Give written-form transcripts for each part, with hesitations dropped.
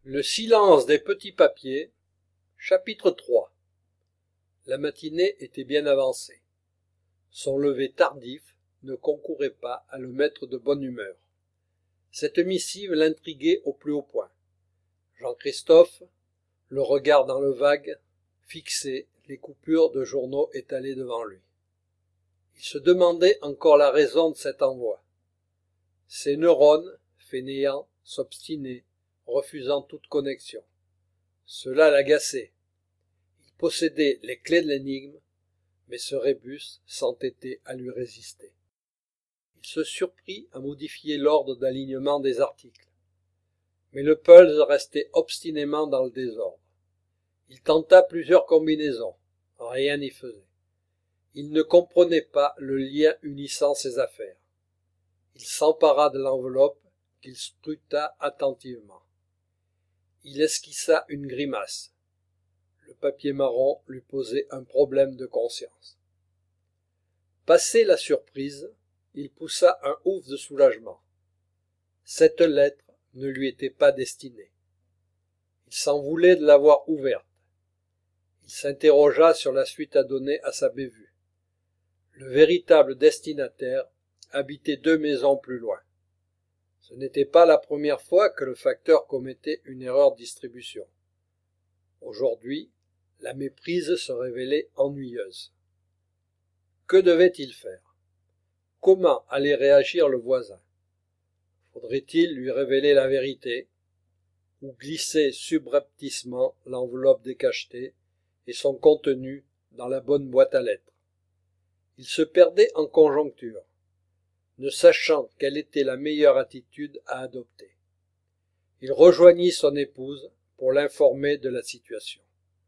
Le silence des petits papiers, chapitre 3. La matinée était bien avancée. Son lever tardif ne concourait pas à le mettre de bonne humeur. Cette missive l'intriguait au plus haut point. Jean-Christophe, le regard dans le vague, fixait les coupures de journaux étalées devant lui. Il se demandait encore la raison de cet envoi. Ses neurones, fainéants, s'obstinaient, refusant toute connexion. Cela l'agaçait. Il possédait les clés de l'énigme, mais ce rébus s'entêtait à lui résister. Il se surprit à modifier l'ordre d'alignement des articles. Mais le puzzle restait obstinément dans le désordre. Il tenta plusieurs combinaisons. Rien n'y faisait. Il ne comprenait pas le lien unissant ses affaires. Il s'empara de l'enveloppe qu'il scruta attentivement. Il esquissa une grimace. Le papier marron lui posait un problème de conscience. Passé la surprise, il poussa un ouf de soulagement. Cette lettre ne lui était pas destinée. Il s'en voulait de l'avoir ouverte. Il s'interrogea sur la suite à donner à sa bévue. Le véritable destinataire habitait 2 maisons plus loin. Ce n'était pas la première fois que le facteur commettait une erreur de distribution. Aujourd'hui, la méprise se révélait ennuyeuse. Que devait-il faire? Comment allait réagir le voisin? Faudrait-il lui révéler la vérité ou glisser subrepticement l'enveloppe décachetée et son contenu dans la bonne boîte à lettres? Il se perdait en conjoncture, ne sachant quelle était la meilleure attitude à adopter. Il rejoignit son épouse pour l'informer de la situation.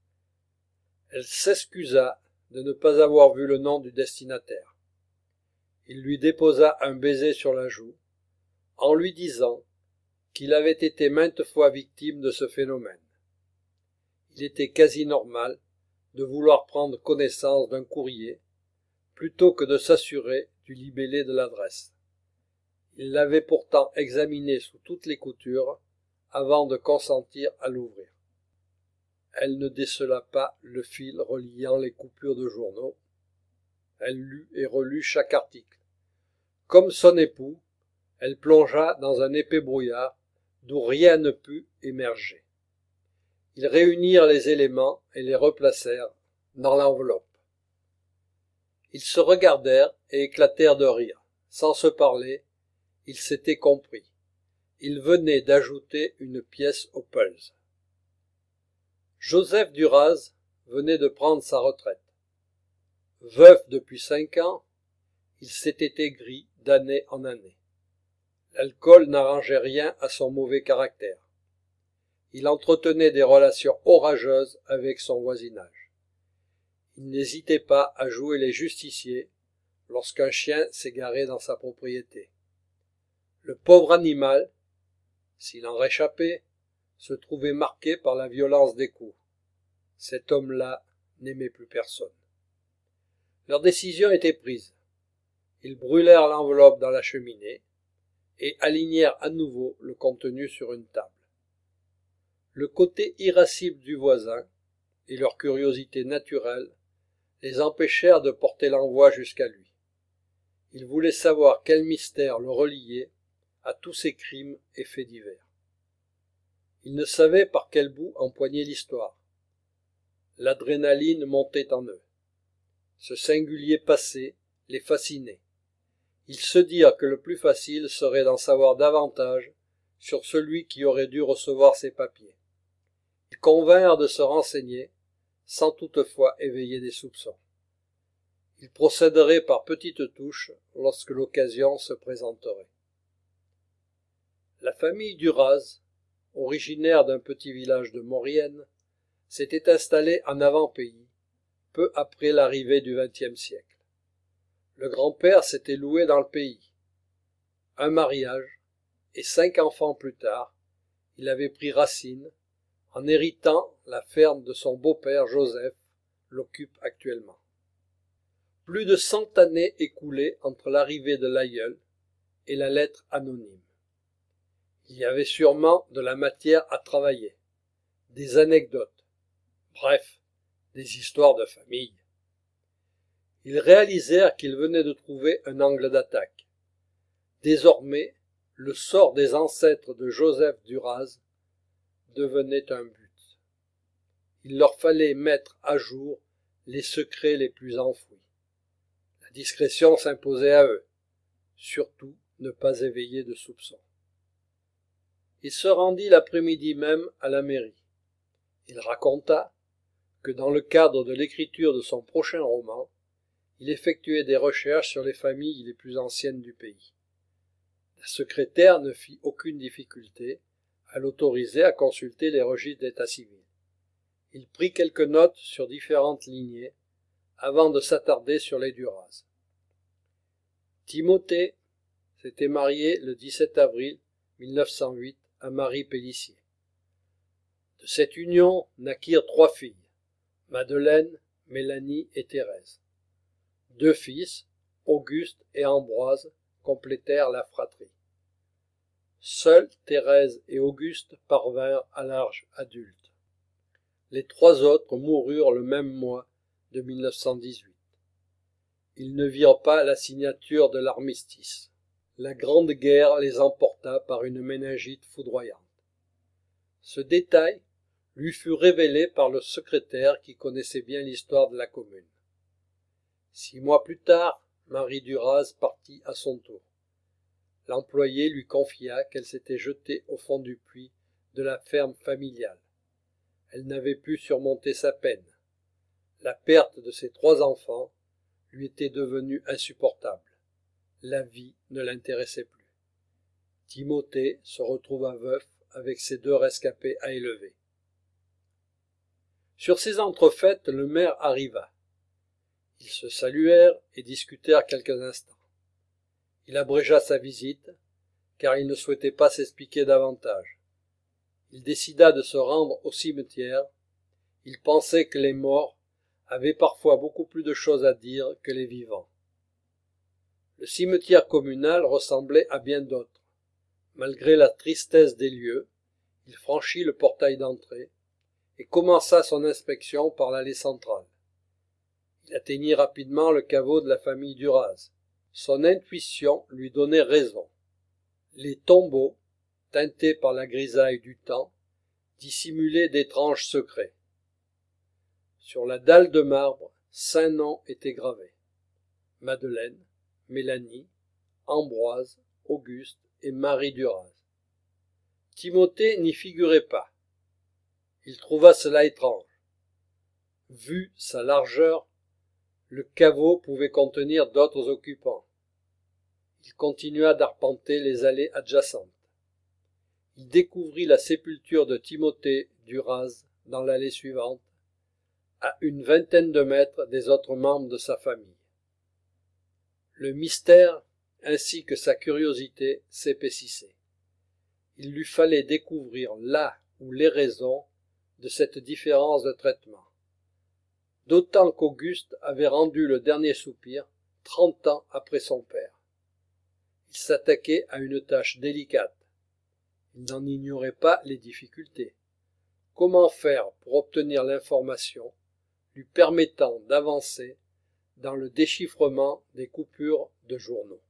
Elle s'excusa de ne pas avoir vu le nom du destinataire. Il lui déposa un baiser sur la joue, en lui disant qu'il avait été maintes fois victime de ce phénomène. Il était quasi normal de vouloir prendre connaissance d'un courrier plutôt que de s'assurer du libellé de l'adresse. Il l'avait pourtant examiné sous toutes les coutures avant de consentir à l'ouvrir. Elle ne décela pas le fil reliant les coupures de journaux. Elle lut et relut chaque article. Comme son époux, elle plongea dans un épais brouillard d'où rien ne put émerger. Ils réunirent les éléments et les replacèrent dans l'enveloppe. Ils se regardèrent et éclatèrent de rire. Sans se parler, ils s'étaient compris. Ils venaient d'ajouter une pièce au puzzle. Joseph Duraz venait de prendre sa retraite. Veuf depuis 5 ans, il s'était aigri d'année en année. L'alcool n'arrangeait rien à son mauvais caractère. Il entretenait des relations orageuses avec son voisinage. Il n'hésitait pas à jouer les justiciers lorsqu'un chien s'égarait dans sa propriété. Le pauvre animal, s'il en réchappait, se trouvait marqué par la violence des coups. Cet homme-là n'aimait plus personne. Leur décision était prise. Ils brûlèrent l'enveloppe dans la cheminée et alignèrent à nouveau le contenu sur une table. Le côté irascible du voisin et leur curiosité naturelle les empêchèrent de porter l'envoi jusqu'à lui. Ils voulaient savoir quel mystère le reliait à tous ces crimes et faits divers. Ils ne savaient par quel bout empoigner l'histoire. L'adrénaline montait en eux. Ce singulier passé les fascinait. Ils se dirent que le plus facile serait d'en savoir davantage sur celui qui aurait dû recevoir ces papiers. Ils convinrent de se renseigner, sans toutefois éveiller des soupçons. Ils procéderaient par petites touches lorsque l'occasion se présenterait. La famille Duraz, originaire d'un petit village de Maurienne, s'était installée en avant-pays, peu après l'arrivée du XXe siècle. Le grand-père s'était loué dans le pays. Un mariage, et 5 enfants plus tard, il avait pris racine, en héritant la ferme de son beau-père Joseph, l'occupe actuellement. Plus de 100 années écoulées entre l'arrivée de l'aïeul et la lettre anonyme. Il y avait sûrement de la matière à travailler, des anecdotes, bref, des histoires de famille. Ils réalisèrent qu'ils venaient de trouver un angle d'attaque. Désormais, le sort des ancêtres de Joseph Duraz devenait un but. Il leur fallait mettre à jour les secrets les plus enfouis. La discrétion s'imposait à eux, surtout ne pas éveiller de soupçons. Il se rendit l'après-midi même à la mairie. Il raconta que dans le cadre de l'écriture de son prochain roman, il effectuait des recherches sur les familles les plus anciennes du pays. La secrétaire ne fit aucune difficulté à l'autoriser à consulter les registres d'état civil. Il prit quelques notes sur différentes lignées avant de s'attarder sur les Duraz. Timothée s'était marié le 17 avril 1908 à Marie Pélissier. De cette union naquirent 3 filles, Madeleine, Mélanie et Thérèse. 2 fils, Auguste et Ambroise, complétèrent la fratrie. Seuls Thérèse et Auguste parvinrent à l'âge adulte. Les 3 autres moururent le même mois de 1918. Ils ne virent pas la signature de l'armistice. La Grande Guerre les emporta par une méningite foudroyante. Ce détail lui fut révélé par le secrétaire qui connaissait bien l'histoire de la commune. 6 mois plus tard, Marie Duraz partit à son tour. L'employé lui confia qu'elle s'était jetée au fond du puits de la ferme familiale. Elle n'avait pu surmonter sa peine. La perte de ses 3 enfants lui était devenue insupportable. La vie ne l'intéressait plus. Timothée se retrouva veuf avec ses 2 rescapés à élever. Sur ces entrefaites, le maire arriva. Ils se saluèrent et discutèrent quelques instants. Il abrégea sa visite, car il ne souhaitait pas s'expliquer davantage. Il décida de se rendre au cimetière. Il pensait que les morts avaient parfois beaucoup plus de choses à dire que les vivants. Le cimetière communal ressemblait à bien d'autres. Malgré la tristesse des lieux, il franchit le portail d'entrée et commença son inspection par l'allée centrale. Il atteignit rapidement le caveau de la famille Duraz. Son intuition lui donnait raison. Les tombeaux, teintés par la grisaille du temps, dissimulaient d'étranges secrets. Sur la dalle de marbre, 5 noms étaient gravés. Madeleine, Mélanie, Ambroise, Auguste et Marie Duraz. Timothée n'y figurait pas. Il trouva cela étrange. Vu sa largeur, le caveau pouvait contenir d'autres occupants. Il continua d'arpenter les allées adjacentes. Il découvrit la sépulture de Timothée Duraz dans l'allée suivante, à une vingtaine de mètres des autres membres de sa famille. Le mystère, ainsi que sa curiosité, s'épaississaient. Il lui fallait découvrir là ou les raisons de cette différence de traitement. D'autant qu'Auguste avait rendu le dernier soupir 30 ans après son père. Il s'attaquait à une tâche délicate. Il n'en ignorait pas les difficultés. Comment faire pour obtenir l'information lui permettant d'avancer dans le déchiffrement des coupures de journaux?